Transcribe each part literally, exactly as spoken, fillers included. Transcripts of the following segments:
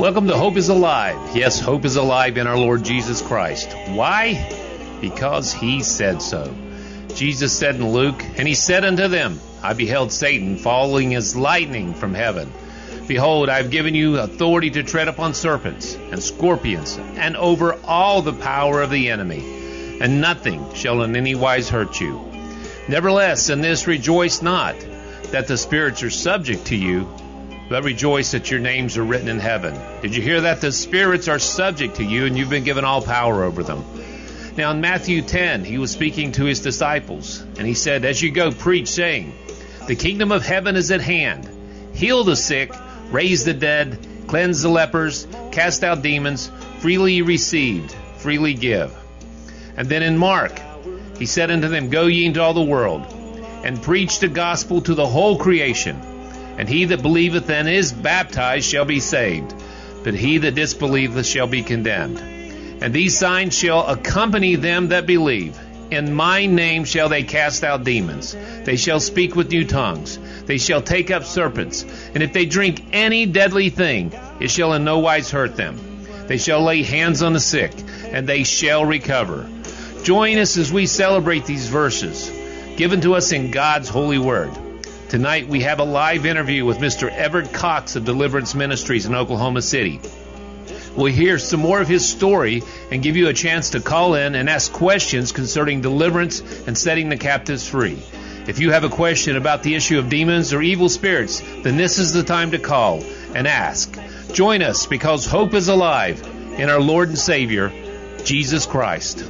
Welcome to Hope is Alive. Yes, hope is alive in our Lord Jesus Christ. Why? Because He said so. Jesus said in Luke, "And He said unto them, I beheld Satan falling as lightning from heaven. Behold, I have given you authority to tread upon serpents and scorpions, and over all the power of the enemy, and nothing shall in any wise hurt you. Nevertheless, in this rejoice not, that the spirits are subject to you, but rejoice that your names are written in heaven." Did you hear that? The spirits are subject to you, and you've been given all power over them. Now in Matthew ten, He was speaking to His disciples, and He said, "As you go, preach, saying, the kingdom of heaven is at hand. Heal the sick, raise the dead, cleanse the lepers, cast out demons. Freely received, freely give." And then in Mark, He said unto them, "Go ye into all the world, and preach the gospel to the whole creation. And he that believeth and is baptized shall be saved, but he that disbelieveth shall be condemned. And these signs shall accompany them that believe. In my name shall they cast out demons. They shall speak with new tongues. They shall take up serpents. And if they drink any deadly thing, it shall in no wise hurt them. They shall lay hands on the sick, and they shall recover." Join us as we celebrate these verses given to us in God's holy word. Tonight we have a live interview with Mister Everett Cox of Deliverance Ministries in Oklahoma City. We'll hear some more of his story and give you a chance to call in and ask questions concerning deliverance and setting the captives free. If you have a question about the issue of demons or evil spirits, then this is the time to call and ask. Join us, because hope is alive in our Lord and Savior, Jesus Christ.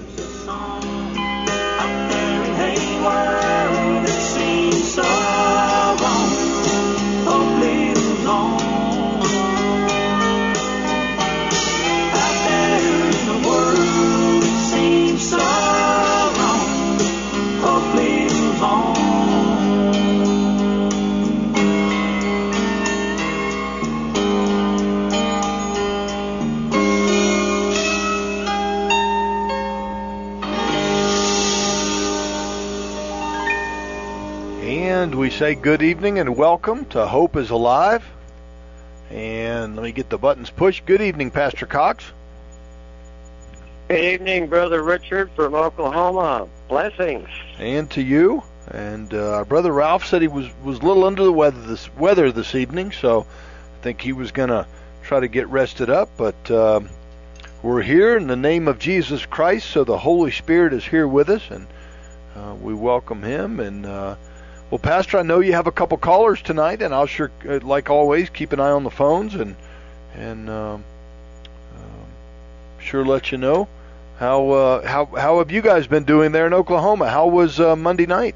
And we say good evening and welcome to Hope is Alive. And let me get the buttons pushed. Good evening, Pastor Cox. Good evening, Brother Richard from Oklahoma. Blessings. And to you. And uh, our brother Ralph said he was, was a little under the weather this, weather this evening, so I think he was going to try to get rested up. But uh, we're here in the name of Jesus Christ, so the Holy Spirit is here with us, and uh, we welcome Him. And uh, well, Pastor, I know you have a couple callers tonight, and I'll sure, uh, like always, keep an eye on the phones and and um, uh, sure let you know how uh, how how have you guys been doing there in Oklahoma? How was uh, Monday night?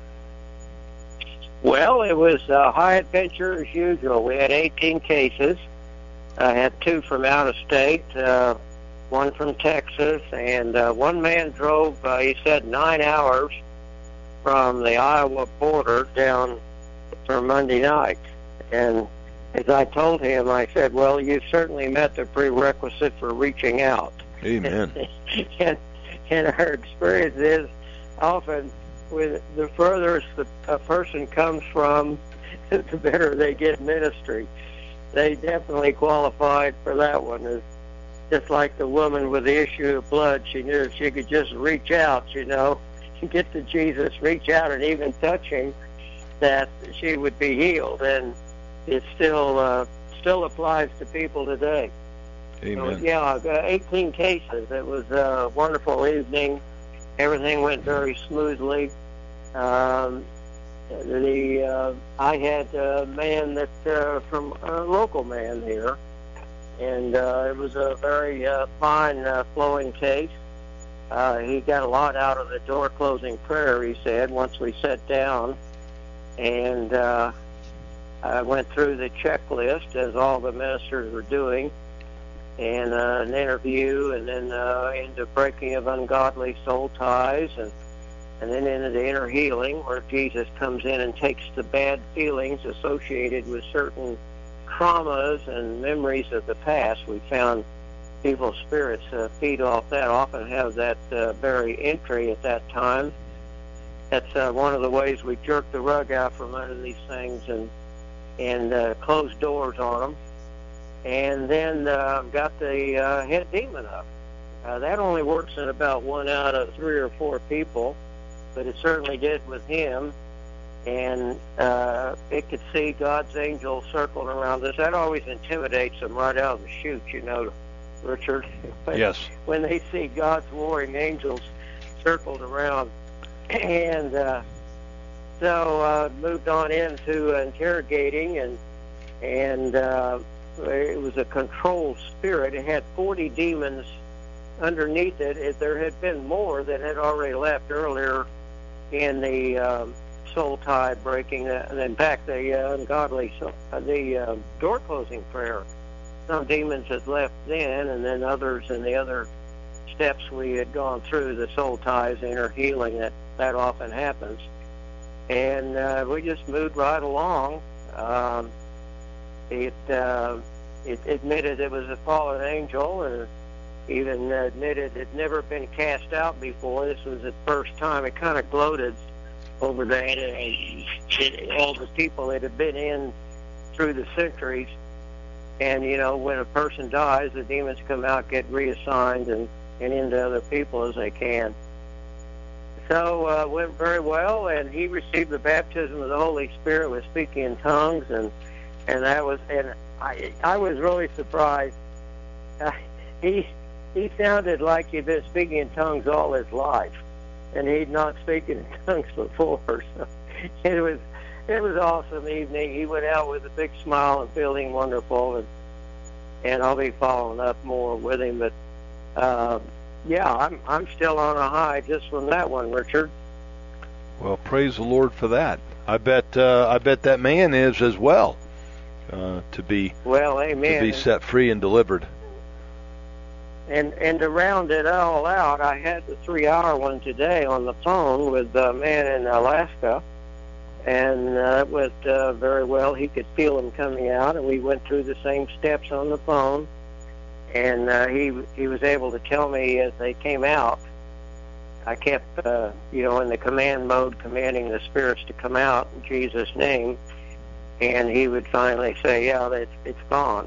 Well, it was uh, high adventure as usual. We had eighteen cases. I had two from out of state, uh, one from Texas, and uh, one man drove, uh, he said, nine hours from the Iowa border down for Monday night. And as I told him, I said, well, you've certainly met the prerequisite for reaching out. Amen. and, and our experience is often with the furthest the, a person comes from, the better they get ministry. They definitely qualified for that one. It's just like the woman with the issue of blood. She knew if she could just reach out, you know, get to Jesus, reach out and even touch Him, that she would be healed. And it still uh, still applies to people today. Amen. So, yeah, eighteen cases. It was a wonderful evening. Everything went very smoothly. Um, the uh, I had a man that uh, from a local man here, and uh, it was a very uh, fine uh, flowing case. Uh, he got a lot out of the door closing prayer, he said, once we sat down. And uh, I went through the checklist, as all the ministers were doing, and uh, an interview, and then uh, into breaking of ungodly soul ties, and, and then into the inner healing, where Jesus comes in and takes the bad feelings associated with certain traumas and memories of the past. We found people's spirits uh, feed off that, often have that uh, very entry at that time. That's uh, one of the ways we jerk the rug out from under these things and and uh, close doors on them. and then uh, got the uh, head demon up. Uh, that only works in about one out of three or four people, but it certainly did with him. And uh, it could see God's angels circling around us. That always intimidates them right out of the chute, you know, Richard. when, Yes. When they see God's warring angels circled around. And uh, so uh, moved on into interrogating, and and uh, it was a controlled spirit. It had forty demons underneath it. If there had been more that had already left earlier in the um, soul tie breaking, uh, in fact, the uh, ungodly, soul, uh, the uh, door closing prayer. Some demons had left then, and then others in the other steps we had gone through, the soul ties, inner healing, that, that often happens. And uh, we just moved right along. Um, it, uh, it admitted it was a fallen angel, and even admitted it had never been cast out before. This was the first time. It kind of gloated over that, and it, all the people that had been in through the centuries. And, you know, when a person dies, the demons come out, get reassigned, and, and into other people as they can. So uh, it went very well, and he received the baptism of the Holy Spirit with speaking in tongues, and and that was, and I I was really surprised. Uh, he he sounded like he'd been speaking in tongues all his life, and he'd not spoken in tongues before. So it was it was an awesome evening. He went out with a big smile and feeling wonderful, and and I'll be following up more with him. But uh, yeah, I'm I'm still on a high just from that one, Richard. Well, praise the Lord for that. I bet uh, I bet that man is as well, uh, to be well, amen. to be set free and delivered. And and to round it all out, I had the three-hour one today on the phone with a man in Alaska, and uh, it went uh, very well. He could feel him coming out, and we went through the same steps on the phone. And uh, he he was able to tell me as they came out. I kept, uh, you know, in the command mode, commanding the spirits to come out in Jesus' name, and he would finally say, "Yeah, it's it's gone."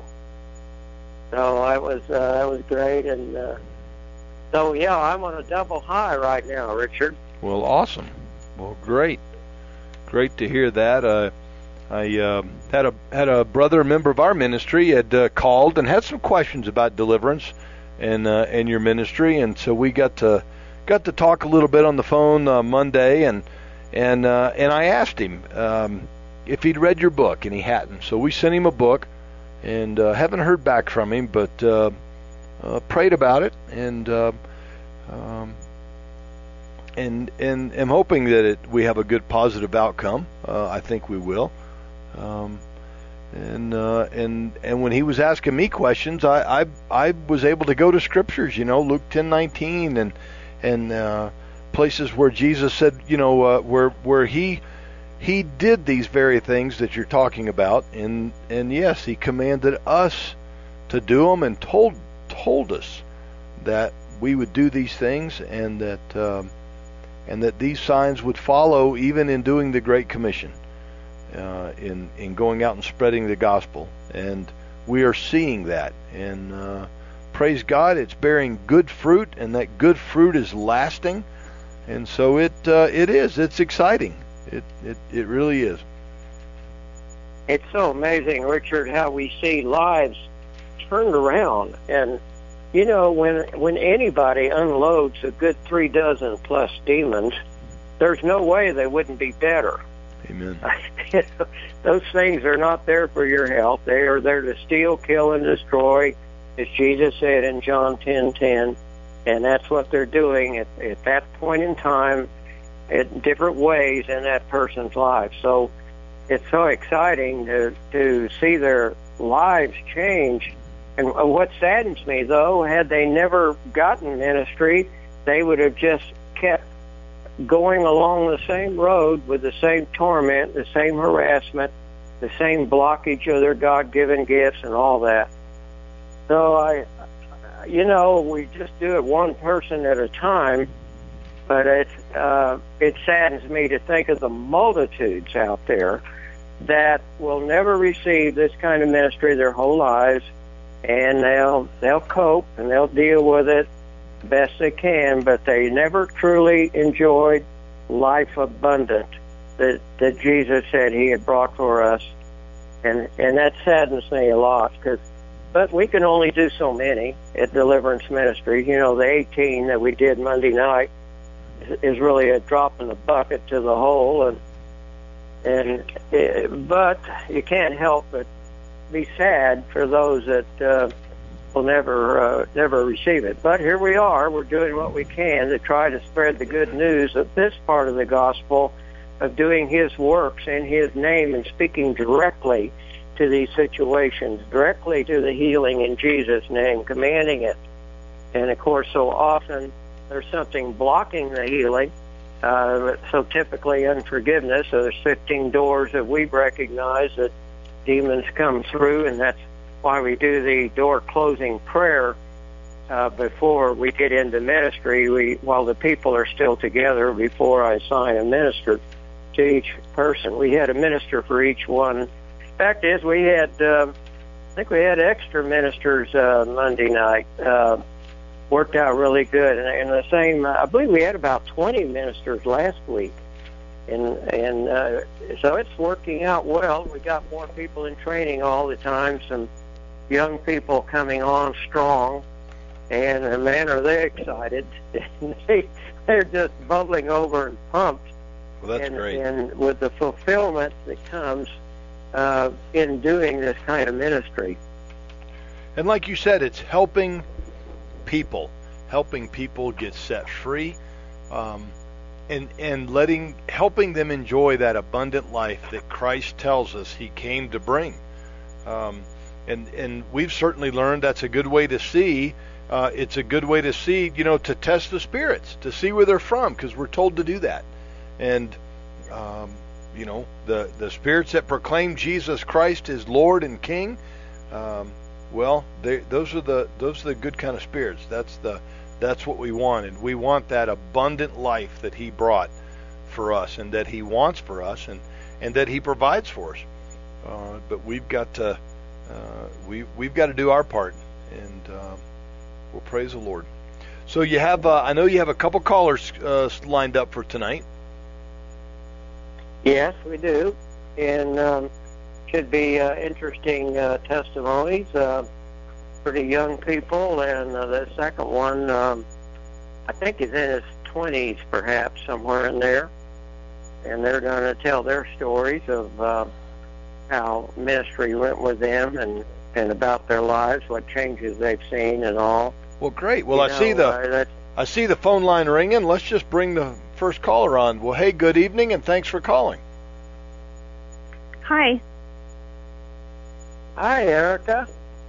So that was uh, that was great, and uh, so yeah, I'm on a double high right now, Richard. Well, awesome. Well, great, great to hear that. Uh, I uh, had a had a brother, a member of our ministry, had uh, called and had some questions about deliverance and uh, and your ministry, and so we got to got to talk a little bit on the phone uh, Monday, and and uh, and I asked him um, if he'd read your book, and he hadn't. So we sent him a book, and uh, haven't heard back from him, but uh, uh, prayed about it, and uh, um, and and am hoping that it, we have a good positive outcome. Uh, I think we will. Um, and uh, and and when he was asking me questions, I, I I was able to go to scriptures, you know, Luke ten nineteen, and and uh, places where Jesus said, you know, uh, where where he he did these very things that you're talking about, and and yes, he commanded us to do them, and told told us that we would do these things, and that um, and that these signs would follow, even in doing the Great Commission. Uh, in in going out and spreading the gospel, and we are seeing that, and uh, praise God, it's bearing good fruit, and that good fruit is lasting, and so it uh, it is it's exciting. It it it really is. It's so amazing, Richard, how we see lives turned around, and you know, when when anybody unloads a good three dozen plus demons, there's no way they wouldn't be better. Amen. Those things are not there for your health. They are there to steal, kill, and destroy, as Jesus said in John ten ten. And that's what they're doing at, at that point in time, in different ways in that person's life. So it's so exciting to, to see their lives change. And what saddens me, though, had they never gotten ministry, they would have just kept going along the same road with the same torment, the same harassment, the same blockage of their God-given gifts and all that. So I, you know, we just do it one person at a time, but it, uh, it saddens me to think of the multitudes out there that will never receive this kind of ministry their whole lives, and they'll they'll cope and they'll deal with it the best they can, but they never truly enjoyed life abundant that that Jesus said He had brought for us, and and that saddens me a lot. Because, but we can only do so many at Deliverance Ministries. You know, the eighteen that we did Monday night is, is really a drop in the bucket to the whole, and and uh, but you can't help but be sad for those that uh, will never uh, never receive it. But here we are. We're doing what we can to try to spread the good news of this part of the gospel, of doing His works in His name and speaking directly to these situations, directly to the healing in Jesus' name, commanding it. And of course, so often there's something blocking the healing. Uh, so typically unforgiveness. So there's fifteen doors that we've recognized that demons come through, and that's why we do the door closing prayer uh, before we get into ministry. We, while the people are still together, before I assign a minister to each person, we had a minister for each one. Fact is, we had, uh, I think we had extra ministers uh, Monday night. Uh, worked out really good, and, and the same. Uh, I believe we had about twenty ministers last week. And and uh, so it's working out well. We got more people in training all the time, some young people coming on strong, and uh, man, are they excited. they, they're just bubbling over and pumped. Well, that's and, great. And with the fulfillment that comes uh, in doing this kind of ministry. And like you said, it's helping people, helping people get set free. Um, And, and letting helping them enjoy that abundant life that Christ tells us He came to bring, um, and and we've certainly learned that's a good way to see. Uh, it's a good way to see, you know, to test the spirits, to see where they're from, because we're told to do that. And um, you know, the the spirits that proclaim Jesus Christ is Lord and King. Um, well, they, those are the those are the good kind of spirits. That's the That's what we wanted. We want that abundant life that He brought for us, and that He wants for us, and, and that He provides for us. Uh, but we've got to uh, we we've got to do our part, and uh, we'll praise the Lord. So you have uh, I know you have a couple callers uh, lined up for tonight. Yes, we do, and um, should be uh, interesting uh, testimonies. Uh, pretty young people, and uh, the second one, um, I think is in his twenties, perhaps, somewhere in there. And they're going to tell their stories of uh, how ministry went with them, and, and about their lives, what changes they've seen and all. Well, great. Well, you I know, see the uh, I see the phone line ringing. Let's just bring the first caller on. Well, hey, good evening, and thanks for calling. Hi. Hi, Erica.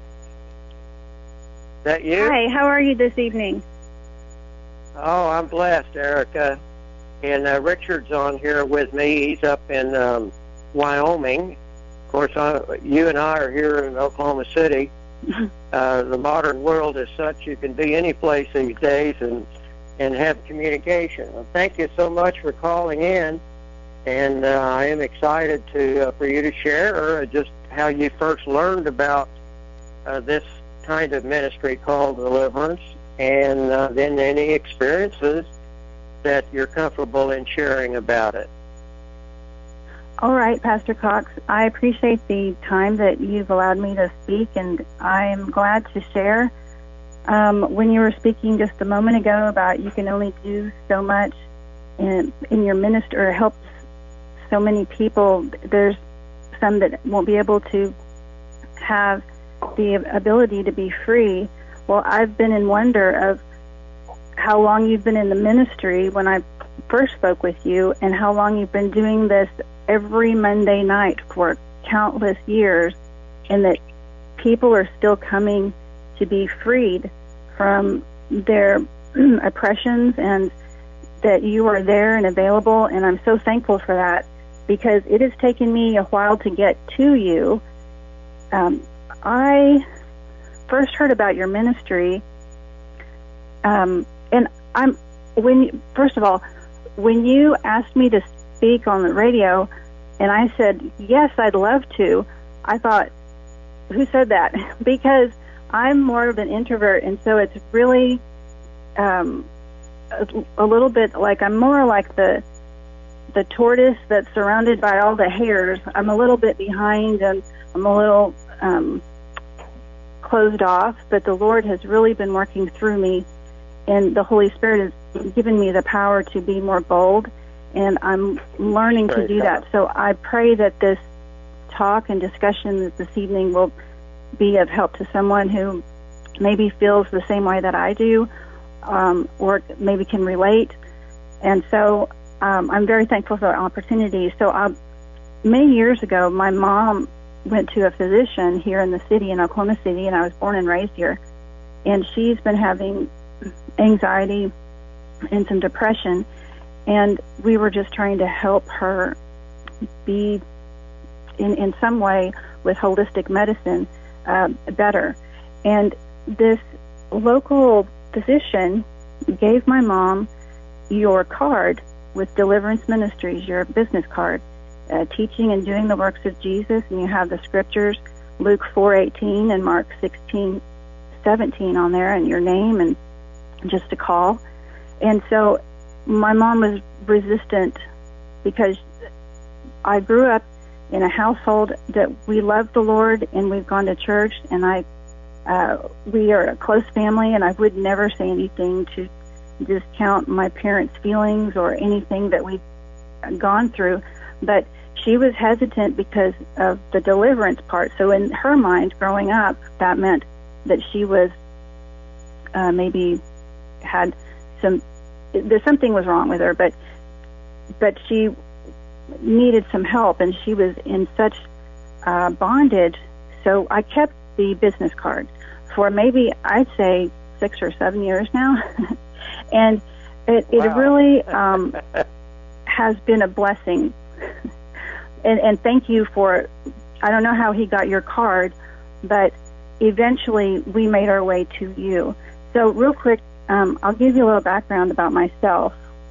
Is that you? Hi, how are you this evening? Oh, I'm blessed, Erica. And uh, Richard's on here with me. He's up in um, Wyoming. Of course, I, you and I are here in Oklahoma City. uh, the modern world is such you can be any place these days and and have communication. Well, thank you so much for calling in, and uh, I am excited to uh, for you to share uh, just how you first learned about uh, this kind of ministry called Deliverance, and uh, then any experiences that you're comfortable in sharing about it. All right, Pastor Cox, I appreciate the time that you've allowed me to speak, and I am glad to share. Um, when you were speaking just a moment ago about you can only do so much in, in your ministry or help so many people, there's some that won't be able to have the ability to be free. Well, I've been in wonder of how long you've been in the ministry when I first spoke with you, and how long you've been doing this every Monday night for countless years, and that people are still coming to be freed from their oppressions, and that you are there and available, and I'm so thankful for that, because it has taken me a while to get to you. Um, I first heard about your ministry, um, and I'm when you, first of all, when you asked me to speak on the radio, and I said yes, I'd love to. I thought, who said that? Because I'm more of an introvert, and so it's really um, a, a little bit like I'm more like the the tortoise that's surrounded by all the hares. I'm a little bit behind, and I'm a little um, closed off, but the Lord has really been working through me, and the Holy Spirit has given me the power to be more bold, and I'm learning to do that. So I pray that this talk and discussion this evening will be of help to someone who maybe feels the same way that I do, um, or maybe can relate. And so um, I'm very thankful for the opportunity. So uh, many years ago, my mom went to a physician here in the city, in Oklahoma City, and I was born and raised here. And she's been having anxiety and some depression, and we were just trying to help her be in, in some way with holistic medicine uh, better. And this local physician gave my mom your card with Deliverance Ministries, your business card, uh, teaching and doing the works of Jesus, and you have the scriptures, Luke four eighteen and Mark sixteen seventeen on there, and your name, and just a call. And so my mom was resistant because I grew up in a household that we loved the Lord, and we've gone to church, and I uh, we are a close family, and I would never say anything to discount my parents' feelings or anything that we've gone through. But she was hesitant because of the deliverance part. So in her mind, growing up, that meant that she was uh, maybe had some, there's something was wrong with her, but but she needed some help, and she was in such uh, bondage. So I kept the business card for maybe, I'd say, six or seven years now. And it, it Wow. really um, has been a blessing. And, and thank you for, I don't know how he got your card, but eventually we made our way to you. So real quick, um, I'll give you a little background about myself.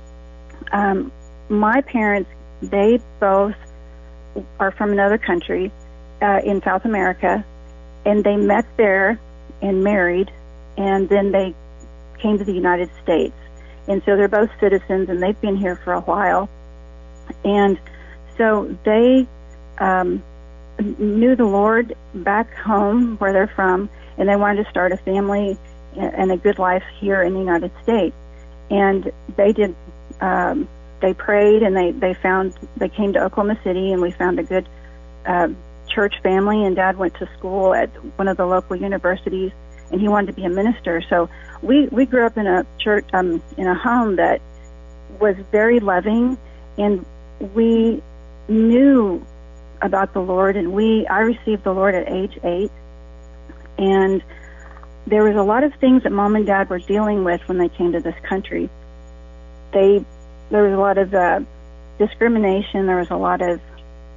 Um, my parents, they both are from another country uh, in South America, and they met there and married, and then they came to the United States. And so they're both citizens, and they've been here for a while. And so they um, knew the Lord back home where they're from, and they wanted to start a family and a good life here in the United States. And they did, um, they prayed, and they, they found, they came to Oklahoma City, and we found a good uh, church family, and Dad went to school at one of the local universities, and he wanted to be a minister. So we, we grew up in a church, um, in a home that was very loving, and we knew about the Lord, and we, I received the Lord at age eight, and there was a lot of things that Mom and Dad were dealing with when they came to this country. They, there was a lot of uh, discrimination, there was a lot of,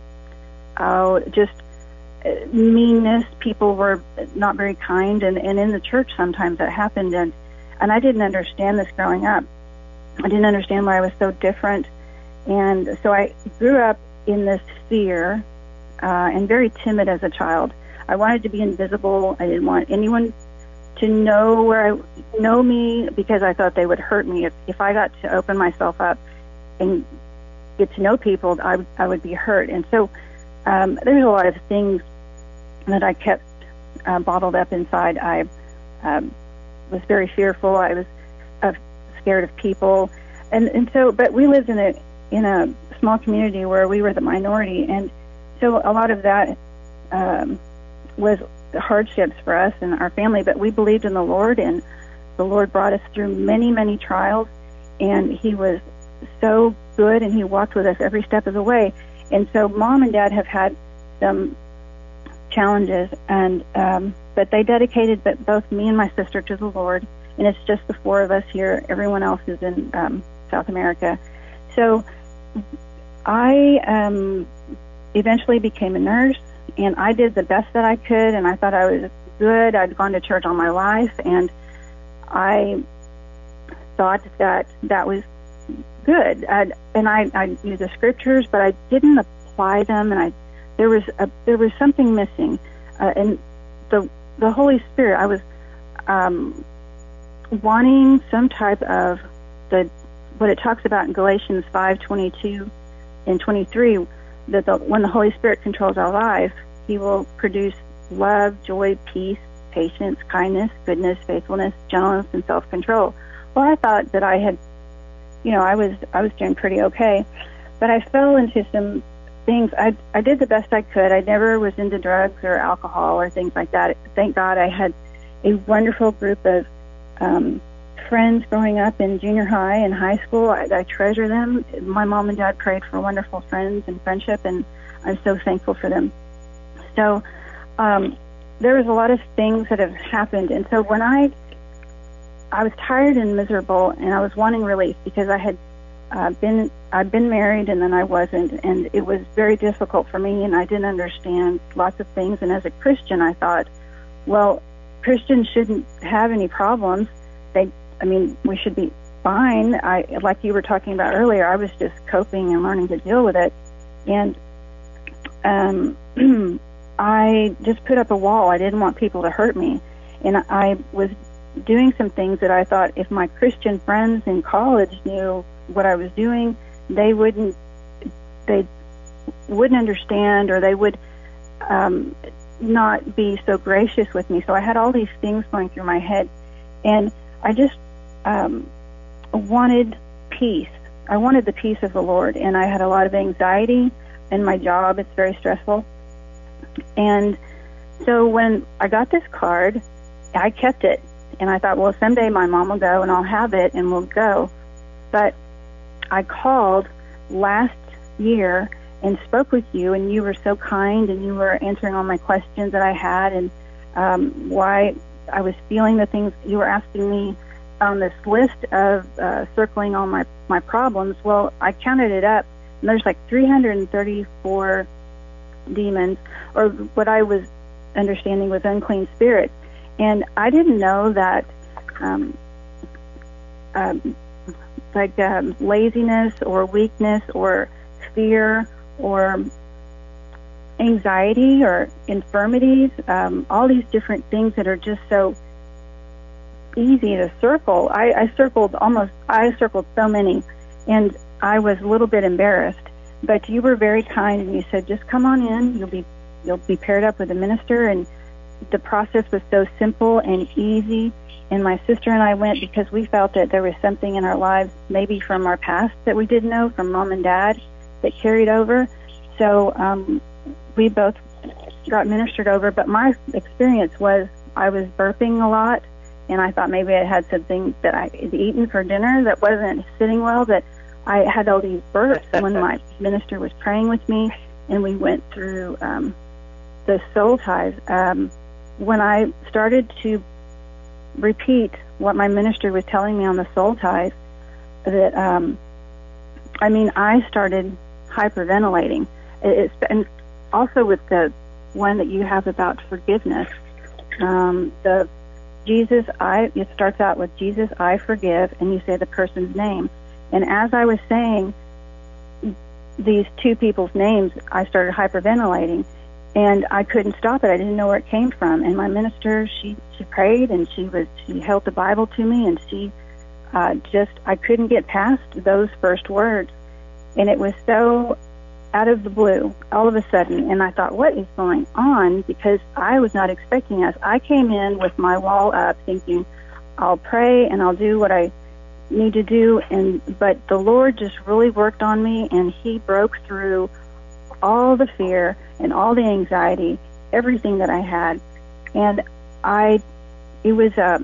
oh, just meanness. People were not very kind, and, and in the church sometimes that happened, and, and I didn't understand this growing up. I didn't understand why I was so different, and so I grew up in this fear uh, and very timid as a child. I wanted to be invisible. I didn't want anyone to know where I know me, because I thought they would hurt me. If, if I got to open myself up and get to know people, I, I would be hurt. And so um, there's a lot of things that I kept uh, bottled up inside. I um, was very fearful. I was uh, scared of people, and and so. But we lived in a in a small community where we were the minority, and so a lot of that um, was hardships for us and our family. But we believed in the Lord, and the Lord brought us through many, many trials, and He was so good, and He walked with us every step of the way. And so Mom and Dad have had some challenges, and um, but they dedicated but both me and my sister to the Lord, and it's just the four of us here. Everyone else is in um, South America. So I um, eventually became a nurse, and I did the best that I could, and I thought I was good. I'd gone to church all my life, and I thought that that was good. I'd, and I, I knew the scriptures, but I didn't apply them, and I there was a, there was something missing. Uh, and the the Holy Spirit. I was um, wanting some type of the what it talks about in Galatians five twenty-two and twenty-three, that the, when the Holy Spirit controls our life, He will produce love, joy, peace, patience, kindness, goodness, faithfulness, gentleness, and self-control. Well, I thought that I had, you know, I was I was doing pretty okay, but I fell into some things. I I did the best I could. I never was into drugs or alcohol or things like that. Thank God I had a wonderful group of um, friends growing up in junior high and high school. I, I treasure them. My mom and dad prayed for wonderful friends and friendship, and I'm so thankful for them. So um, there was a lot of things that have happened, and so when I I was tired and miserable, and I was wanting relief because I had uh, been I'd been married and then I wasn't, and it was very difficult for me, and I didn't understand lots of things. And as a Christian, I thought, well, Christians shouldn't have any problems. They, I mean, we should be fine. I, like you were talking about earlier, I was just coping and learning to deal with it, and um, I just put up a wall. I didn't want people to hurt me, and I was doing some things that I thought if my Christian friends in college knew what I was doing, they wouldn't they wouldn't understand, or they would um, not be so gracious with me. So I had all these things going through my head, and I just um, wanted peace. I wanted the peace of the Lord, and I had a lot of anxiety in my job. It's very stressful. And so when I got this card, I kept it, and I thought, well, someday my mom will go and I'll have it and we'll go. But I called last year and spoke with you, and you were so kind, and you were answering all my questions that I had, and um, why I was feeling the things you were asking me on this list of uh, circling all my, my problems. Well, I counted it up, and there's like three hundred thirty-four demons, or what I was understanding was unclean spirits. And I didn't know that um, um, like um, laziness or weakness or fear or anxiety or infirmities, um, all these different things that are just so easy to circle. I, I circled almost, I circled so many, and I was a little bit embarrassed. But you were very kind, and you said, just come on in. You'll be you'll be paired up with a minister, and the process was so simple and easy. And my sister and I went because we felt that there was something in our lives, maybe from our past that we didn't know, from mom and dad, that carried over. So um, we both got ministered over. But my experience was I was burping a lot, and I thought maybe I had something that I had eaten for dinner that wasn't sitting well, that I had all these burps when my minister was praying with me, and we went through um, the soul ties. Um, when I started to repeat what my minister was telling me on the soul ties, that um, I mean, I started hyperventilating. It's, and also with the one that you have about forgiveness, um, the Jesus, I. It starts out with Jesus, I forgive, and you say the person's name. And as I was saying these two people's names, I started hyperventilating, and I couldn't stop it. I didn't know where it came from. And my minister, she, she prayed, and she was she held the Bible to me, and she uh, just, I couldn't get past those first words. And it was so out of the blue, all of a sudden. And I thought, what is going on? Because I was not expecting us. I came in with my wall up thinking, I'll pray and I'll do what I need to do, and but the Lord just really worked on me, and He broke through all the fear and all the anxiety, everything that I had, and I, it was uh,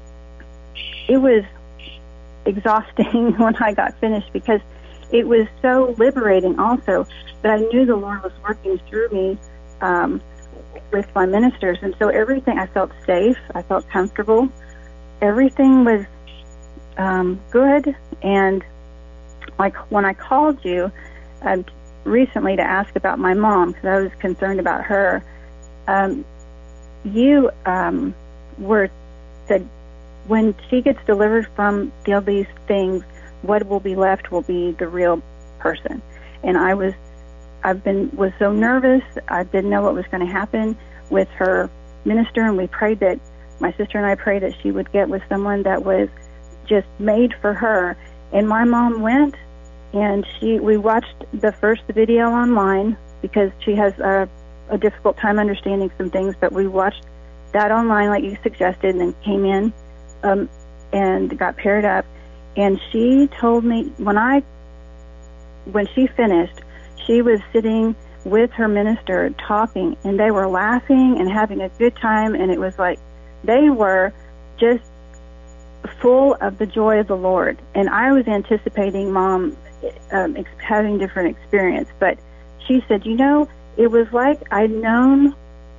it was exhausting when I got finished, because it was so liberating also, that I knew the Lord was working through me um, with my ministers, and so everything, I felt safe, I felt comfortable, everything was Um, good. And like when I called you uh, recently to ask about my mom, because I was concerned about her, um, you um, were said when she gets delivered from all these things, what will be left will be the real person. And I was, I've been was so nervous. I didn't know what was going to happen with her minister, and we prayed that, my sister and I prayed that she would get with someone that was just made for her. And my mom went, and she we watched the first video online because she has a, a difficult time understanding some things, but we watched that online like you suggested, and then came in um, and got paired up. And she told me, when I, when she finished, she was sitting with her minister talking, and they were laughing and having a good time, and it was like they were just full of the joy of the Lord. And I was anticipating Mom um, ex- having different experience, but she said, you know, it was like I'd known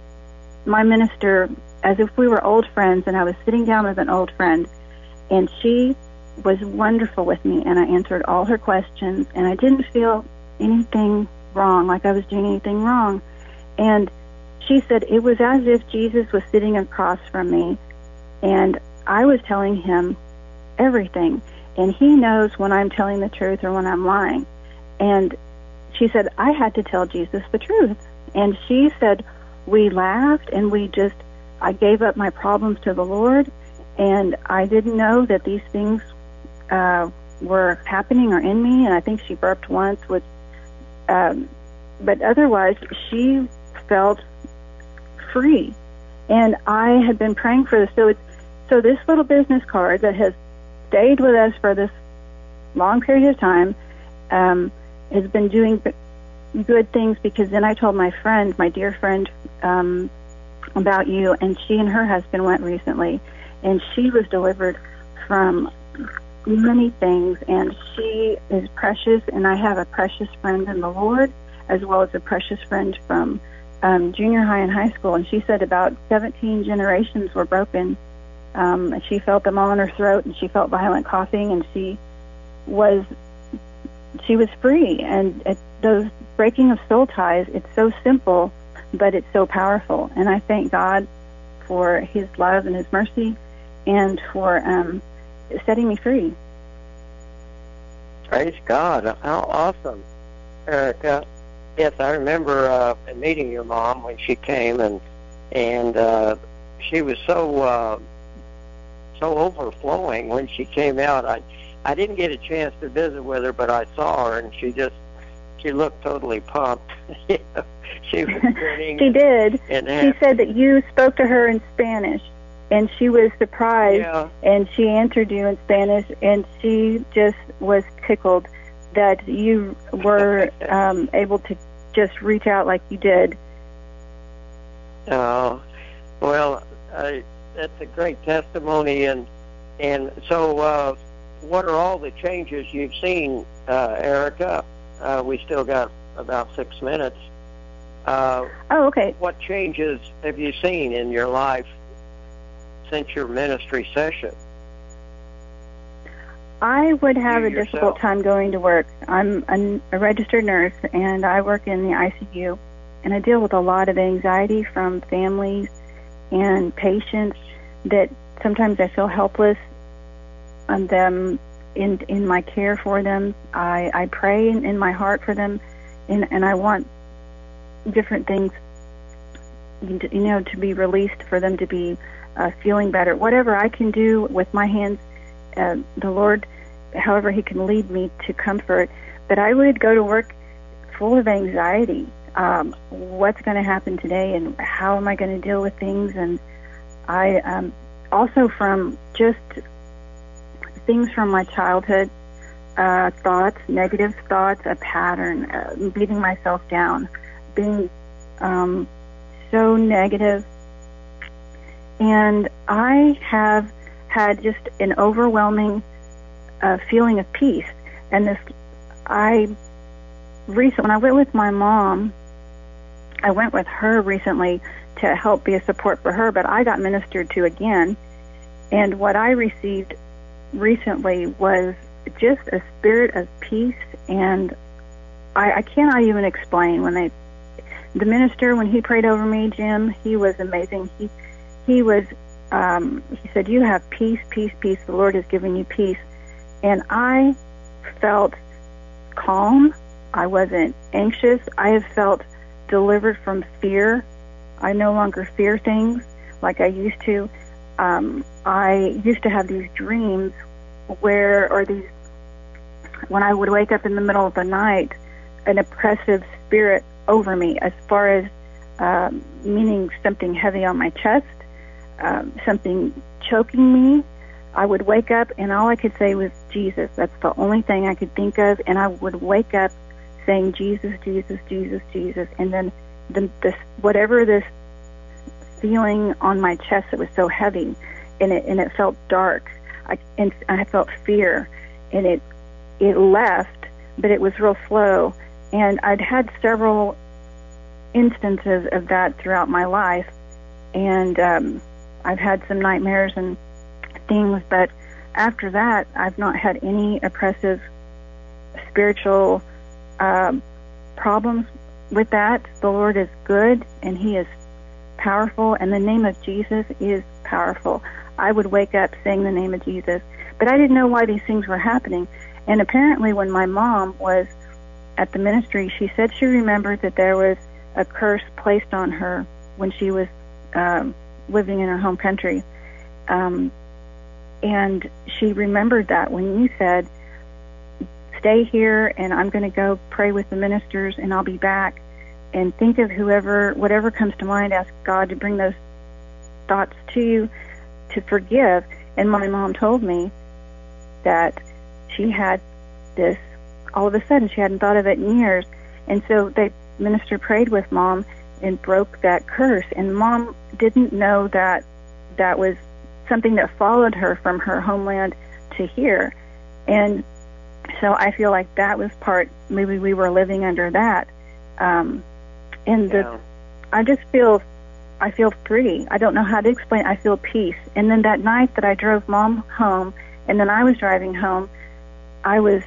my minister as if we were old friends, and I was sitting down with an old friend, and she was wonderful with me, and I answered all her questions, and I didn't feel anything wrong, like I was doing anything wrong. And she said it was as if Jesus was sitting across from me, and I was telling him everything, and he knows when I'm telling the truth or when I'm lying. And she said I had to tell Jesus the truth. And she said we laughed, and we just, I gave up my problems to the Lord, and I didn't know that these things uh, were happening or in me. And I think she burped once, which, um, but otherwise she felt free. And I had been praying for this. So it's, so this little business card that has stayed with us for this long period of time um, has been doing good things, because then I told my friend, my dear friend, um, about you, and she and her husband went recently, and she was delivered from many things, and she is precious, and I have a precious friend in the Lord, as well as a precious friend from um, junior high and high school, and she said about seventeen generations were broken. Um, and she felt them all in her throat, and she felt violent coughing, and she was she was free. And it, those breaking of soul ties, it's so simple, but it's so powerful. And I thank God for his love and his mercy, and for um, setting me free. Praise God. How awesome, Erica. Yes, I remember uh, meeting your mom when she came, and and uh, she was so uh, so overflowing when she came out. I I didn't get a chance to visit with her, but I saw her, and she just she looked totally pumped. She was grinning. She did. And she said that you spoke to her in Spanish, and she was surprised, yeah. and she answered you in Spanish, and she just was tickled that you were um, able to just reach out like you did. Oh, well, I, that's a great testimony. And and so uh, what are all the changes you've seen, uh, Erica? Uh, we still got about six minutes. Uh, oh, okay. What changes have you seen in your life since your ministry session? I would have you a yourself. difficult time going to work. I'm a, a registered nurse, and I work in the I C U, and I deal with a lot of anxiety from families and patients that sometimes I feel helpless on them in in my care for them. I, I pray in, in my heart for them, and, and I want different things, you know, to be released for them to be uh, feeling better. Whatever I can do with my hands, uh, the Lord, however he can lead me to comfort. But I would go to work full of anxiety. Um, what's going to happen today, and how am I going to deal with things? And I um, also from just things from my childhood, uh, thoughts, negative thoughts, a pattern, uh, beating myself down, being um, so negative. And I have had just an overwhelming uh, feeling of peace. And this, I recently, when I went with my mom, I went with her recently to help be a support for her, but I got ministered to again. And what I received recently was just a spirit of peace, and I, I cannot even explain. When they, the minister, when he prayed over me, Jim, he was amazing. He, he was, um, he said, "You have peace, peace, peace. The Lord has given you peace." And I felt calm. I wasn't anxious. I have felt delivered from fear. I no longer fear things. like I used to. Um, I used to have these dreams where, or these, when I would wake up in the middle of the night, an oppressive spirit over me, as far as um, meaning something heavy on my chest, um, something choking me. I would wake up and all I could say was Jesus. That's the only thing I could think of, and I would wake up saying Jesus, Jesus, Jesus, Jesus, and then the, this whatever this feeling on my chest that was so heavy, and it and it felt dark. I and I felt fear, and it it left, but it was real slow. And I'd had several instances of that throughout my life, and um, I've had some nightmares and things. But after that, I've not had any oppressive spiritual um, problems with that. The Lord is good, and He is powerful, and the name of Jesus is powerful. I would wake up saying the name of Jesus, but I didn't know why these things were happening. And apparently when my mom was at the ministry, she said she remembered that there was a curse placed on her when she was um, living in her home country. Um, and she remembered that when you said, stay here and I'm going to go pray with the ministers and I'll be back. And think of whoever, whatever comes to mind, ask God to bring those thoughts to you to forgive. And my mom told me that she had this, all of a sudden, she hadn't thought of it in years. And so the minister prayed with Mom and broke that curse. And Mom didn't know that that was something that followed her from her homeland to here. And so I feel like that was part, maybe we were living under that. Um, And the, yeah. I just feel, I feel free. I don't know how to explain. I feel peace. And then that night that I drove Mom home, and then I was driving home, I was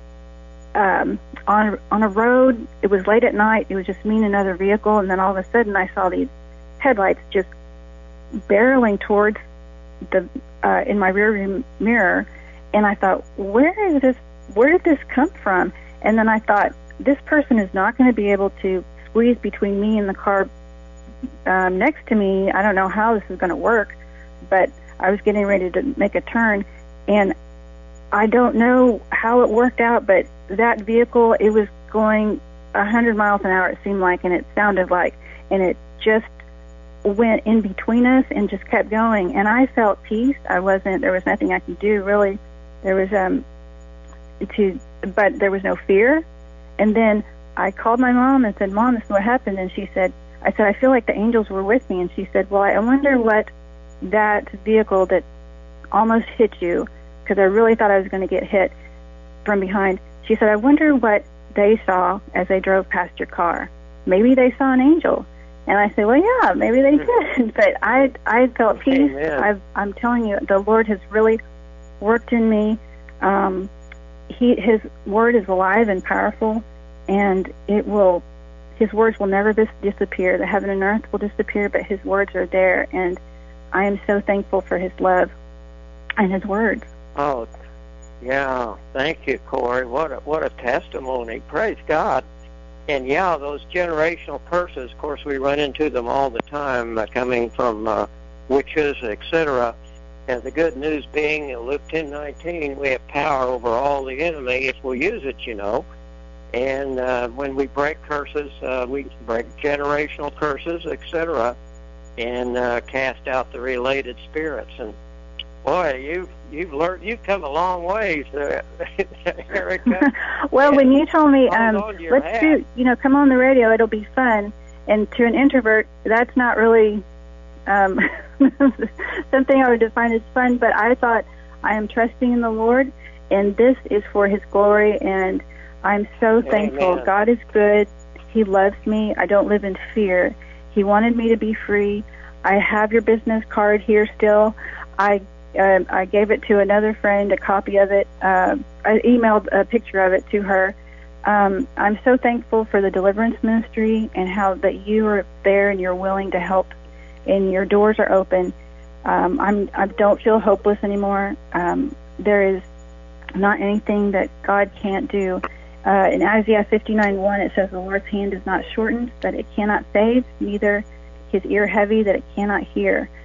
um, on on a road. It was late at night. It was just me and another vehicle, and then all of a sudden I saw these headlights just barreling towards the uh, in my rearview mirror, and I thought, where is this? Where did this come from? And then I thought, this person is not going to be able to squeeze between me and the car um, next to me. I don't know how this is going to work, but I was getting ready to make a turn, and I don't know how it worked out, but that vehicle, it was going a hundred miles an hour, it seemed like, and it sounded like, and it just went in between us and just kept going. And I felt peace. I wasn't, there was nothing I could do, really. There was, um, to, but there was no fear. And then I called my mom and said, Mom, this is what happened. And she said, I said, I feel like the angels were with me. And she said, well, I wonder what that vehicle that almost hit you, because I really thought I was going to get hit from behind. She said, I wonder what they saw as they drove past your car. Maybe they saw an angel. And I said, well, yeah, maybe they did. But I I felt peace. I've, I'm telling you, the Lord has really worked in me. Um, he, His word is alive and powerful, and it will, His words will never dis- disappear. The heaven and earth will disappear, but His words are there. And I am so thankful for His love and His words. Oh, yeah. Thank you, Corey. What a, what a testimony. Praise God. And, yeah, those generational curses, of course, we run into them all the time, uh, coming from uh, witches, et cetera. And the good news being, in Luke ten nineteen, we have power over all the enemy if we use it, you know. And uh, when we break curses, uh, we break generational curses, et cetera, and uh, cast out the related spirits. And, boy, you've, you've learned, you've come a long ways, uh, Erica. Well, and when you told me, um, let's hat. do, you know, come on the radio, it'll be fun. And to an introvert, that's not really um, something I would define as fun, but I thought, I am trusting in the Lord, and this is for His glory, and I'm so Amen. thankful. God is good. He loves me. I don't live in fear. He wanted me to be free. I have your business card here still. I uh, I gave it to another friend, a copy of it. Uh, I emailed a picture of it to her. Um, I'm so thankful for the deliverance ministry and how that you are there and you're willing to help, and your doors are open. Um, I'm, I don't feel hopeless anymore. Um, there is not anything that God can't do. Uh, in Isaiah fifty-nine one, it says, the Lord's hand is not shortened, that it cannot save, neither his ear heavy, that it cannot hear.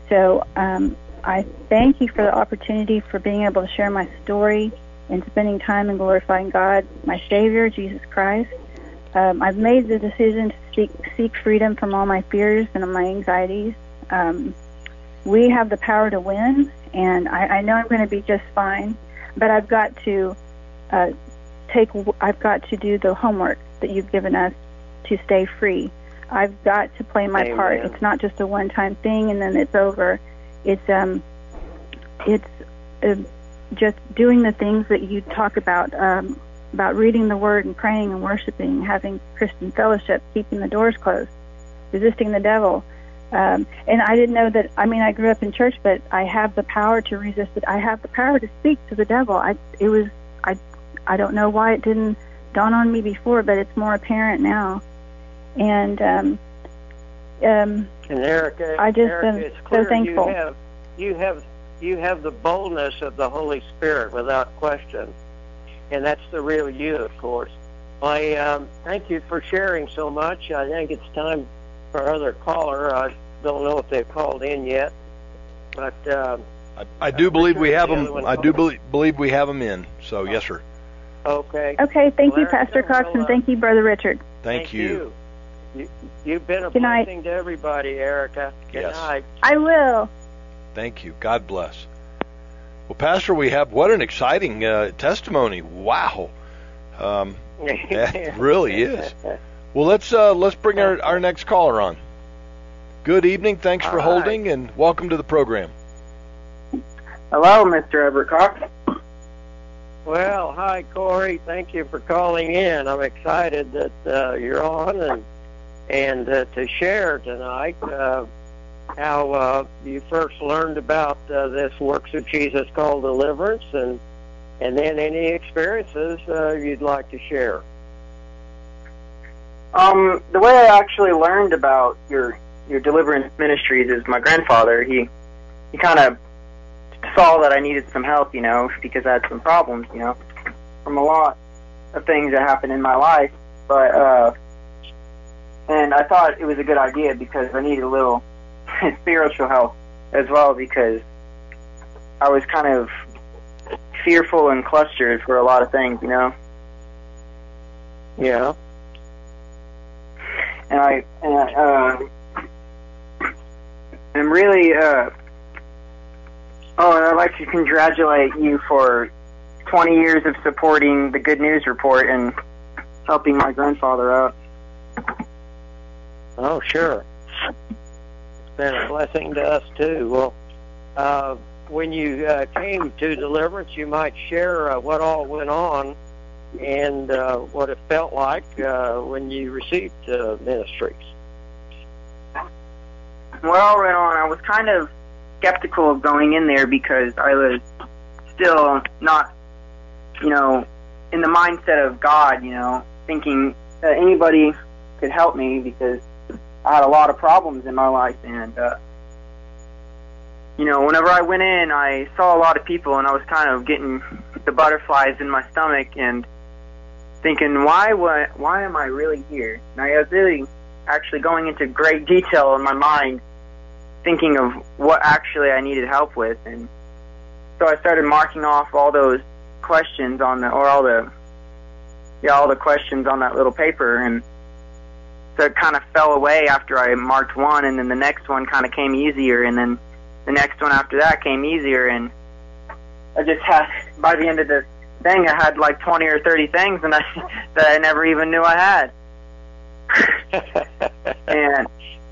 So um, I thank you for the opportunity for being able to share my story and spending time in glorifying God, my Savior, Jesus Christ. Um, I've made the decision to seek, seek freedom from all my fears and my anxieties. Um, we have the power to win, and I, I know I'm going to be just fine, but I've got to uh, take. I've got to do the homework that you've given us to stay free. I've got to play my Amen. part. It's not just a one-time thing and then it's over. It's um, it's uh, just doing the things that you talk about. Um, about reading the Word and praying and worshiping, having Christian fellowship, keeping the doors closed, resisting the devil. Um, and I didn't know that, I mean, I grew up in church, but I have the power to resist it. I have the power to speak to the devil. I, it was, I, I don't know why it didn't dawn on me before, but it's more apparent now. And, um, um, and Erica, I just Erica, am it's so clear thankful. You have, you have, you have the boldness of the Holy Spirit without question. And that's the real you, of course. I um, thank you for sharing so much. I think it's time for another caller. I don't know if they've called in yet, but um, I, I do believe we have them. I do called. believe, believe we have them in. So yes, sir. Okay. Okay, thank you, Well, Pastor Erica, Cox, well, and uh, thank you, Brother Richard. Thank, Thank you. you. you. You've been a Good night. blessing to everybody, Erica. Good Yes. night. I will. Thank you. God bless. Well, Pastor, we have what an exciting uh, testimony. Wow. Um, that really is. Well, let's uh, let's bring our, our next caller on. Good evening. Thanks for All holding, and welcome to the program. Hello, Mister Everett Cox. Well, hi, Corey. Thank you for calling in. I'm excited that uh, you're on and and uh, to share tonight uh, how uh, you first learned about uh, this Works of Jesus called Deliverance, and and then any experiences uh, you'd like to share. Um, the way I actually learned about your your deliverance ministries is my grandfather. He he kind of saw that I needed some help, you know, because I had some problems, you know, from a lot of things that happened in my life. But uh, and I thought it was a good idea because I needed a little spiritual help as well, because I was kind of fearful and clustered for a lot of things, you know. Yeah. And I, and I uh, am really, uh, oh, and I'd like to congratulate you for twenty years of supporting the Good News Report and helping my grandfather out. Oh, sure. It's been a blessing to us, too. Well, uh, when you uh, came to Deliverance, you might share uh, what all went on and uh, what it felt like uh, when you received uh, ministries. What all went on, I was kind of skeptical of going in there because I was still not, you know, in the mindset of God, you know, thinking that anybody could help me because I had a lot of problems in my life. And, uh, you know, whenever I went in, I saw a lot of people and I was kind of getting the butterflies in my stomach and thinking, why, why, why am I really here? And I was really actually going into great detail in my mind, thinking of what actually I needed help with. And so I started marking off all those questions on the, or all the, yeah, all the questions on that little paper. And so it kind of fell away after I marked one, and then the next one kind of came easier, and then the next one after that came easier. And I just had, by the end of the thing, I had like twenty or thirty things and I, that I never even knew I had. and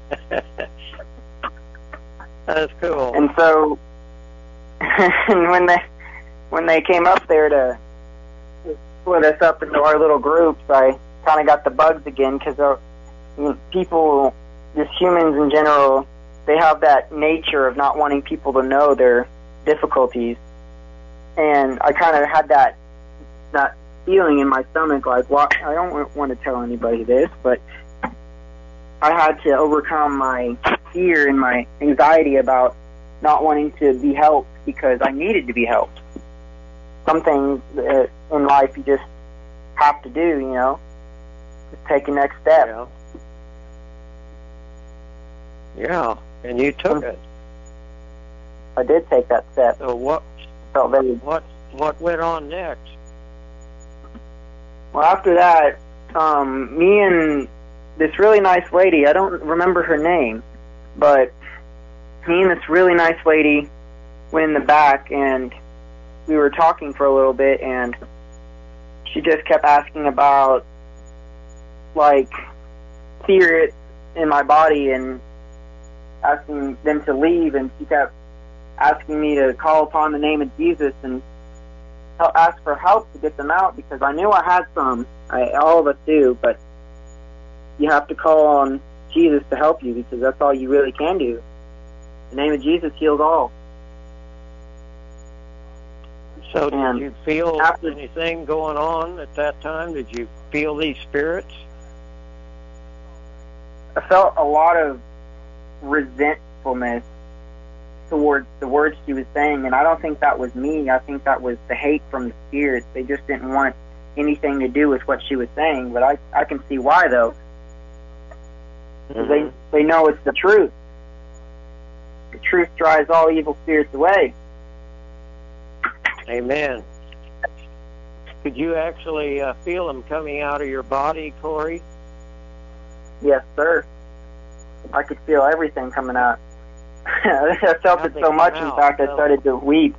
That's cool. And so, and when they when they came up there to split us up into our little groups, I kind of got the bugs again, because I mean, people, just humans in general, they have that nature of not wanting people to know their difficulties. And I kind of had that that feeling in my stomach, like, well, I don't want to tell anybody this, but I had to overcome my fear and my anxiety about not wanting to be helped because I needed to be helped. Some things uh, in life you just have to do, you know, just take a next step. Yeah. Yeah, and you took it. I did take that step. So what? Felt very. What? What went on next? Well, after that, um, me and this really nice lady, I don't remember her name, but me and this really nice lady went in the back, and we were talking for a little bit, and she just kept asking about, like, spirits in my body and asking them to leave, and she kept asking me to call upon the name of Jesus and help, ask for help to get them out, because I knew I had some. I, all of us do, but you have to call on Jesus to help you, because that's all you really can do. The name of Jesus heals all. So did And you feel after- anything going on at that time? Did you feel these spirits? I felt a lot of resentfulness towards the words she was saying, and I don't think that was me. I think that was the hate from the spirits. They just didn't want anything to do with what she was saying, but I, I can see why, though. Because Mm-hmm. they, they know it's the truth. The truth drives all evil spirits away. Amen. Could you actually uh, feel them coming out of your body, Corey? Yes, sir. I could feel everything coming out. I felt How'd it they so come much, in out? fact, I Tell started to weep.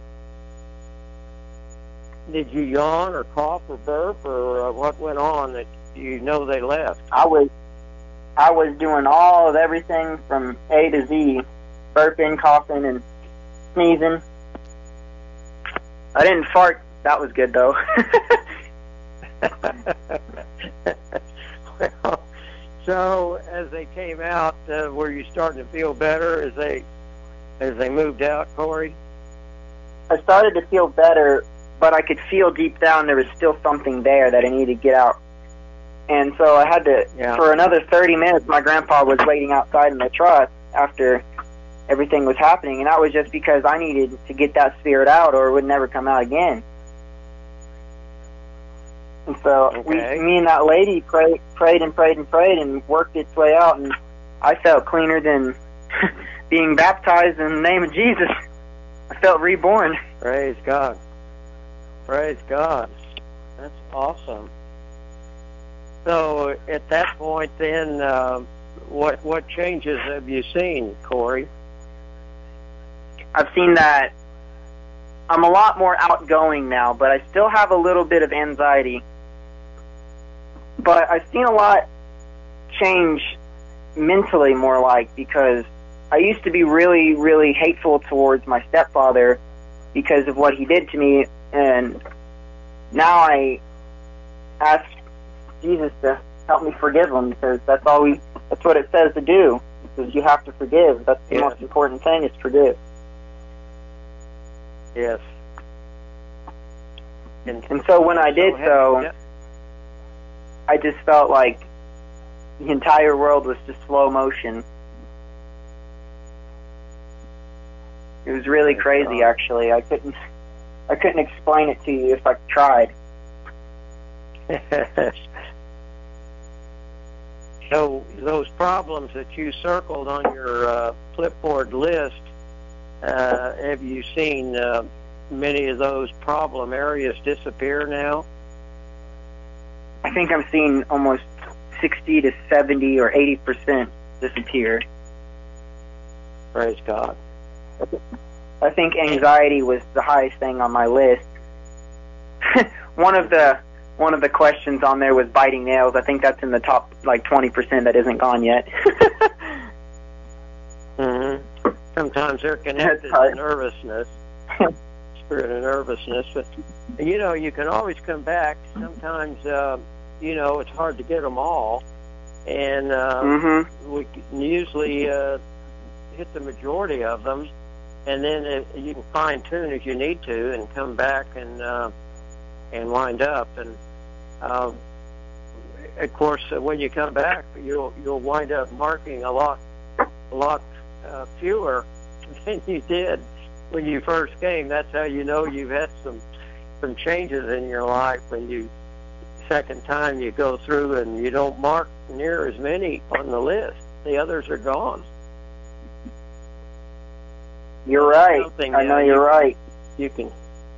Did you yawn or cough or burp, or uh, what went on that you know they left? I was, I was doing all of everything from A to Z, burping, coughing, and sneezing. I didn't fart. That was good, though. Well, so as they came out, uh, were you starting to feel better as they as they moved out, Corey? I started to feel better, but I could feel deep down there was still something there that I needed to get out. And so I had to, Yeah. for another thirty minutes, my grandpa was waiting outside in the truck after everything was happening, and that was just because I needed to get that spirit out or it would never come out again. And so Okay. we, me and that lady prayed, prayed and prayed and prayed and worked its way out, and I felt cleaner than being baptized in the name of Jesus. I felt reborn. Praise God. Praise God. That's awesome. So at that point then, uh, what what changes have you seen, Corey? I've seen that I'm a lot more outgoing now, but I still have a little bit of anxiety. But I've seen a lot change mentally, more like, because I used to be really, really hateful towards my stepfather because of what he did to me, and now I ask Jesus to help me forgive him, because that's all we, that's what it says to do, because you have to forgive. That's the Yes. most important thing, is forgive. Yes. And, And so when I did have- so, yeah. I just felt like the entire world was just slow motion. It was really Thank crazy, God. actually. I couldn't, I couldn't explain it to you if I tried. So those problems that you circled on your uh, clipboard list, uh, have you seen uh, many of those problem areas disappear now? I think I'm seeing almost sixty to seventy or eighty percent disappear. Praise God. I think anxiety was the highest thing on my list. one of the one of the questions on there was biting nails. I think that's in the top like twenty percent that isn't gone yet. Mm-hmm. Sometimes they're connected That's right. to nervousness, spirit of nervousness. But, you know, you can always come back. Sometimes, uh, you know, it's hard to get them all. And uh, Mm-hmm. we can usually uh, hit the majority of them. And then uh, you can fine-tune as you need to and come back and uh, and wind up. And, uh, of course, uh, when you come back, you'll you'll wind up marking a lot, a lot uh, fewer than you did when you first came. That's how you know you've had some some changes in your life. When you second time you go through and you don't mark near as many on the list, the others are gone. You're right. Something, I know uh, you're you, right. You can.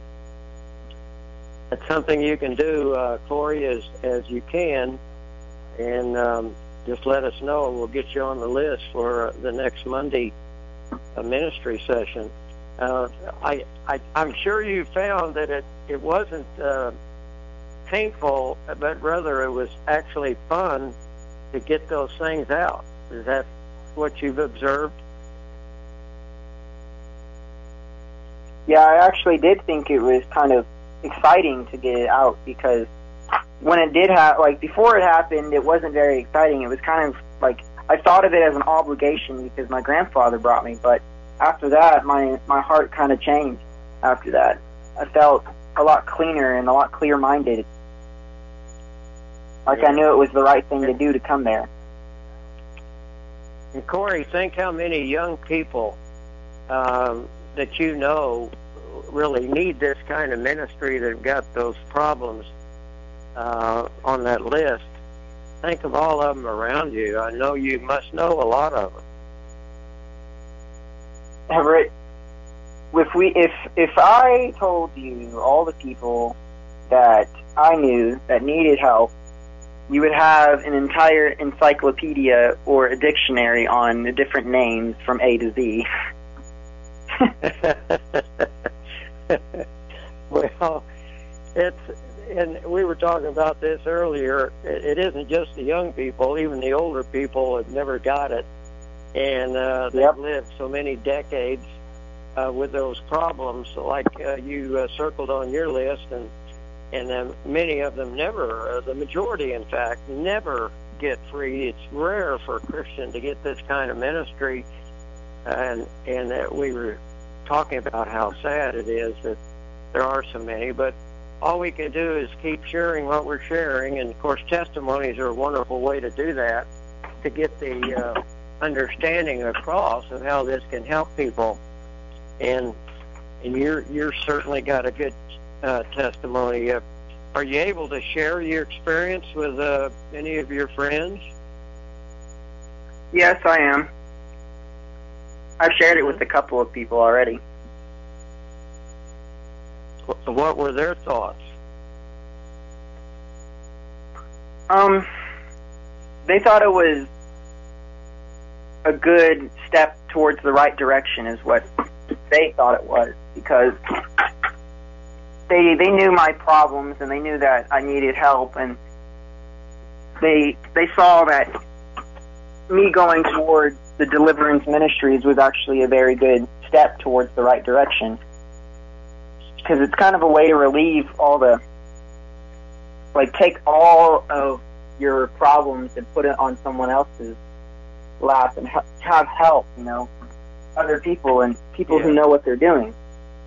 It's something you can do, uh, Corey, as as you can, and um, just let us know, and we'll get you on the list for uh, the next Monday uh, ministry session. Uh, I, I I'm sure you found that it it wasn't uh, painful, but rather it was actually fun to get those things out. Is that what you've observed? Yeah, I actually did think it was kind of exciting to get it out, because when it did happen, like before it happened, it wasn't very exciting. It was kind of like, I thought of it as an obligation because my grandfather brought me, but after that, my, my heart kind of changed after that. I felt a lot cleaner and a lot clear-minded. Like I knew it was the right thing to do to come there. And Corey, think how many young people um, that you know really need this kind of ministry that have got those problems uh, on that list. Think of all of them around you. I know you must know a lot of them. Everett, if we, if if I told you all the people that I knew that needed help, you would have an entire encyclopedia or a dictionary on the different names from A to Z. Well, it's, and we were talking about this earlier, it, it isn't just the young people, even the older people have never got it, and uh, they've yep. lived so many decades uh, with those problems, like uh, you uh, circled on your list, and and uh, many of them never, uh, the majority in fact, never get free. It's rare for a Christian to get this kind of ministry, and and uh, we were talking about how sad it is that there are so many, but all we can do is keep sharing what we're sharing, and of course testimonies are a wonderful way to do that, to get the uh, understanding across of how this can help people. And and you're you're certainly got a good uh, testimony. Uh, are you able to share your experience with uh, any of your friends? Yes, I am. I've shared it with a couple of people already. What were their thoughts? Um, they thought it was a good step towards the right direction, is what they thought it was, because they they knew my problems and they knew that I needed help, and they they saw that me going towards the deliverance ministries was actually a very good step towards the right direction, because it's kind of a way to relieve all the, like, take all of your problems and put it on someone else's lap and ha- have help, you know, other people and people yeah. who know what they're doing.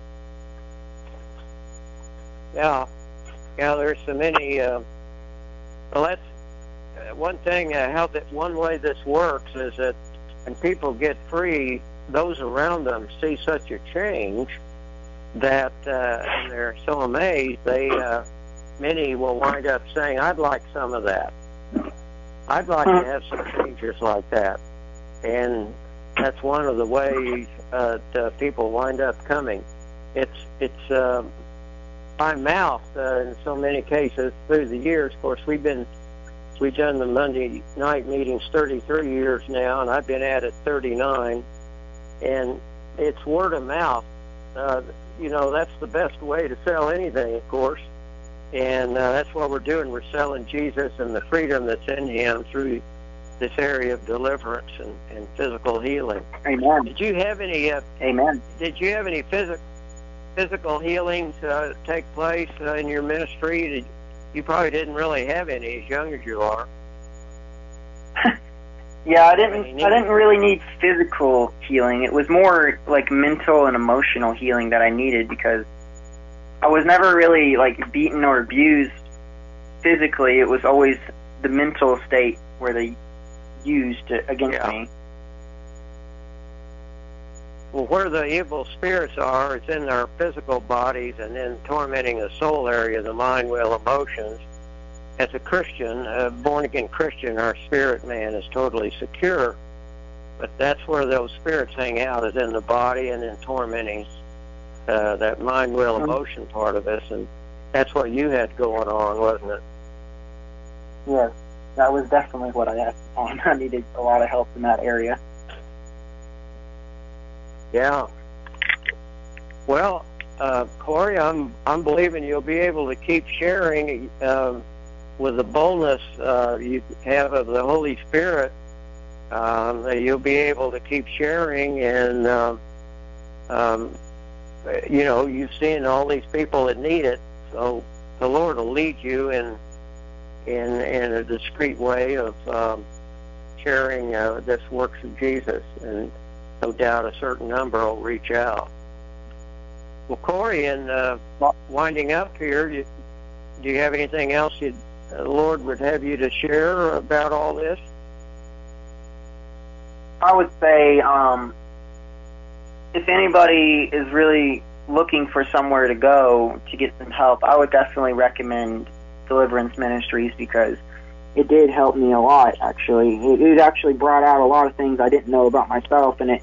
Yeah, yeah. There's so many. Uh, well, that's uh, one thing. Uh, how that one way this works is that when people get free, those around them see such a change that uh, and they're so amazed. They uh, many will wind up saying, "I'd like some of that. I'd like to have some changes like that." And that's one of the ways uh, that people wind up coming. It's it's uh, by mouth uh, in so many cases through the years. Of course, we've been we've done the Monday night meetings thirty-three years now, and I've been at it thirty-nine. And it's word of mouth. Uh, you know, that's the best way to sell anything, of course. And uh, that's what we're doing. We're selling Jesus and the freedom that's in Him through this area of deliverance and, and physical healing. Amen. Did you have any? Uh, Amen. Did you have any physical physical healings uh, take place uh, in your ministry? Did, you probably didn't really have any, as young as you are. Yeah, I didn't. I didn't really need physical healing. It was more like mental and emotional healing that I needed, because I was never really like beaten or abused physically. It was always the mental state where they used it against yeah. me. Well, where the evil spirits are, it's in our physical bodies, and then tormenting the soul area, the mind, will, emotions. As a Christian, a born-again Christian, our spirit man is totally secure. but that's where those spirits hang out, is in the body and in tormenting uh, that mind, will, emotion part of us, and that's what you had going on, wasn't it? Yes, that was definitely what I asked on. I needed a lot of help in that area. Yeah. Well, uh, Corey, I'm I'm believing you'll be able to keep sharing um, with the boldness uh, you have of the Holy Spirit. Um, that you'll be able to keep sharing, and um, um, you know, you've seen all these people that need it, so the Lord will lead you in in in a discreet way of um, sharing uh, this works of Jesus, and no doubt a certain number will reach out. Well, Corey, in uh, winding up here, you, do you have anything else you, the Lord would have you to share about all this? I would say, um, if anybody is really looking for somewhere to go to get some help, I would definitely recommend Deliverance Ministries, because it did help me a lot, actually. It, it actually brought out a lot of things I didn't know about myself, and it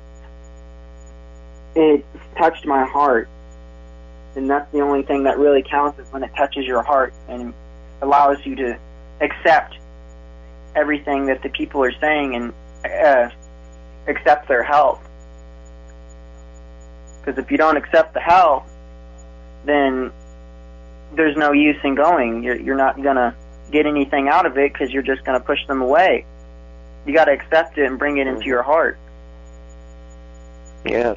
it touched my heart. And that's the only thing that really counts, is when it touches your heart and allows you to accept everything that the people are saying and uh, accept their help. Because if you don't accept the help, then there's no use in going. You're, you're not going to get anything out of it, because you're just going to push them away. You got to accept it and bring it into your heart. Yes.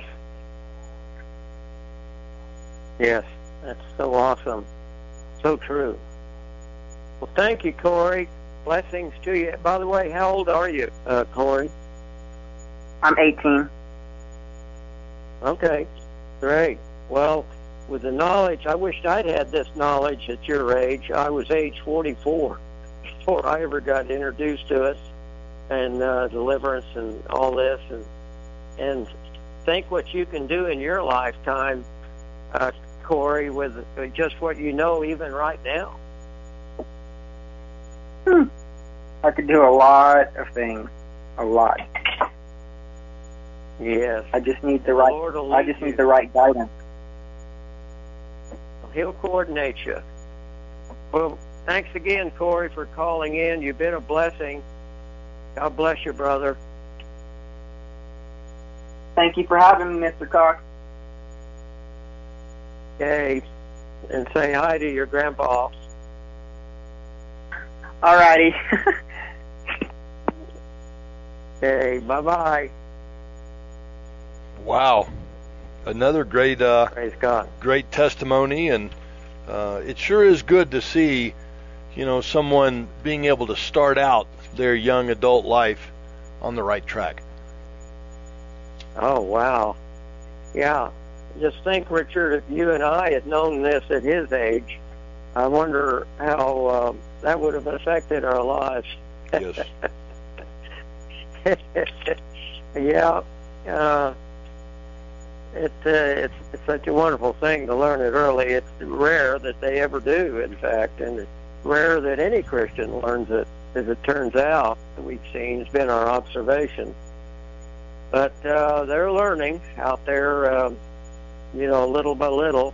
Yes, that's so awesome. So true. Well, thank you, Corey. Blessings to you. By the way, how old are you, uh, Corey? I'm eighteen. Okay, great. Well, with the knowledge, I wished I'd had this knowledge at your age. I was age forty-four before I ever got introduced to us, and uh, deliverance and all this, and and think what you can do in your lifetime, uh, Corey, with just what you know even right now. Hmm. I could do a lot of things, a lot. Yes. I just need the right. I just need the right guidance. He'll coordinate you. Well, thanks again, Corey, for calling in. You've been a blessing. God bless you, brother. Thank you for having me, Mister Cox. Okay, and say hi to your grandpa. All righty. Okay, bye-bye. Wow. Another great uh, Praise God. great testimony, and uh, it sure is good to see, you know, someone being able to start out their young adult life on the right track. Oh, wow. Yeah. Just think, Richard, if you and I had known this at his age, I wonder how uh, that would have affected our lives. Yes. Yeah. Uh, it, uh, it's, it's such a wonderful thing to learn it early. It's rare that they ever do, in fact, and it's rare that any Christian learns it, as it turns out. We've seen, it's been our observation. But uh, they're learning out there, um, you know, little by little.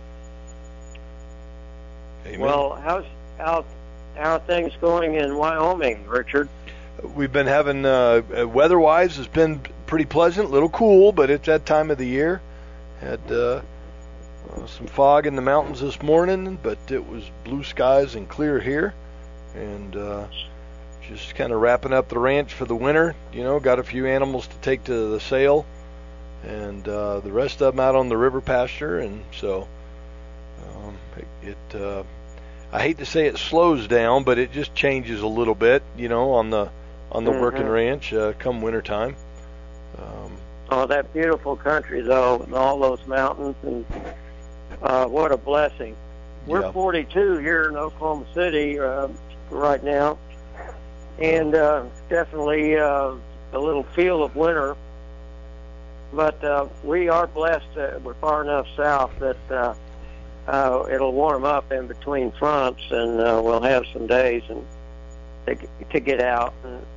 Amen. Well, how's how, how are things going in Wyoming, Richard? We've been having, uh, weather-wise, it's been pretty pleasant, a little cool, but it's that time of the year. Had uh, uh, some fog in the mountains this morning, but it was blue skies and clear here. And uh, just kind of wrapping up the ranch for the winter. You know, got a few animals to take to the sale, and uh, the rest of them out on the river pasture. And so um, it, it uh, I hate to say it slows down, but it just changes a little bit, you know, on the on the Mm-hmm. working ranch uh, come wintertime. Um, Oh, that beautiful country, though, and all those mountains, and uh, what a blessing. We're Yeah. forty-two here in Oklahoma City uh, right now, and uh, definitely uh, a little feel of winter. But uh, we are blessed that we're far enough south that uh, uh, it'll warm up in between fronts, and uh, we'll have some days and to, to get out and,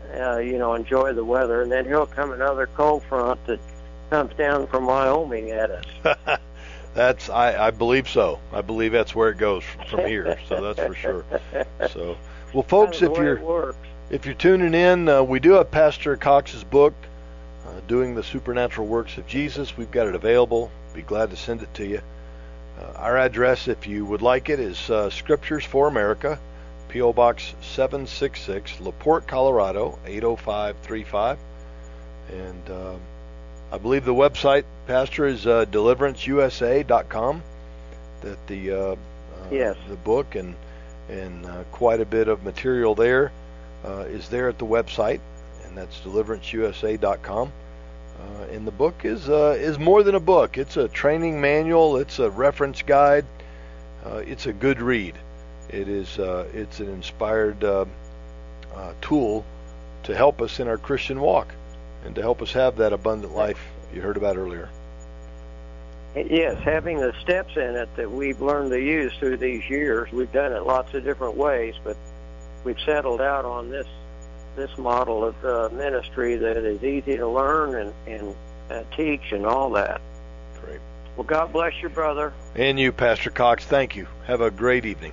uh, you know, enjoy the weather, and then he'll come another cold front that comes down from Wyoming at us. That's I, I believe so. I believe that's where it goes from, from here. So that's for sure. So, well, folks, if you're if you're tuning in, uh, we do have Pastor Cox's book, uh, Doing the Supernatural Works of Jesus. We've got it available. Be glad to send it to you. Uh, our address, if you would like it, is uh, Scriptures for America, P O Box seven six six, LaPorte, Colorado eight oh five three five, and uh, I believe the website, Pastor, is uh, deliverance U S A dot com. That the uh, uh, yes. the book and and uh, quite a bit of material there uh, is there at the website, and that's deliverance U S A dot com. Uh, and the book is uh, is more than a book. It's a training manual. It's a reference guide. Uh, it's a good read. It is uh, it's an inspired uh, uh, tool to help us in our Christian walk, and to help us have that abundant life you heard about earlier. Yes, having the steps in it that we've learned to use through these years. We've done it lots of different ways, but we've settled out on this this model of uh, ministry that is easy to learn and, and uh, teach and all that. Great. Well, God bless you, brother. And you, Pastor Cox. Thank you. Have a great evening.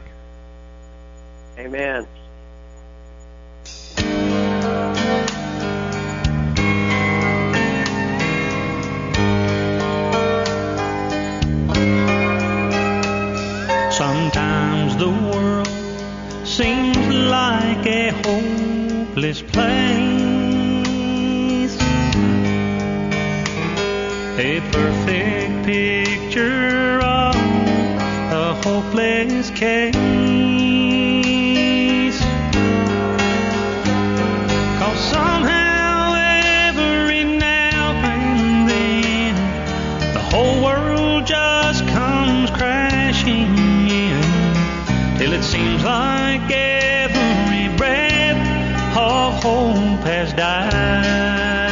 Amen. Sometimes the world seems like a hopeless place, a perfect picture of a hopeless case. 'Cause somehow every now and then the whole world just comes crashing in, till it seems like every breath of hope has died.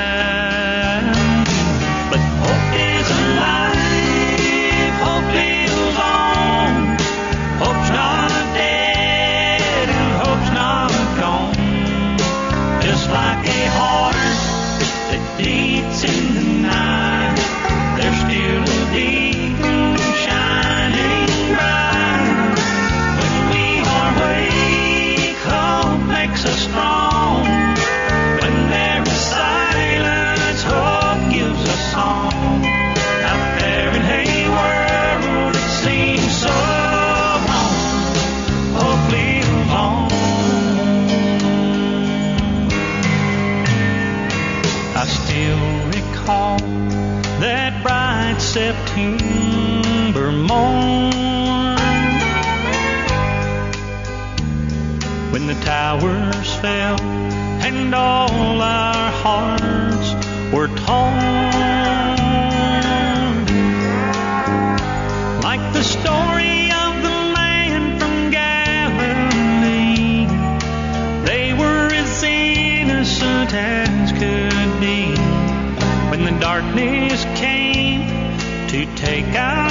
But hope is alive, hope lives on, hope's not dead and hope's not gone. Just like a heart that beats in the night, there's still a beacon shining bright. When we are weak, hope makes us strong. When there is silence, hope gives us song. Out there in a world that seems so wrong, hope lives on. I still recall that bright September morn, when the towers fell and all our hearts were torn. Like the story of the man from Galilee, they were as innocent as could be. When the darkness came to take our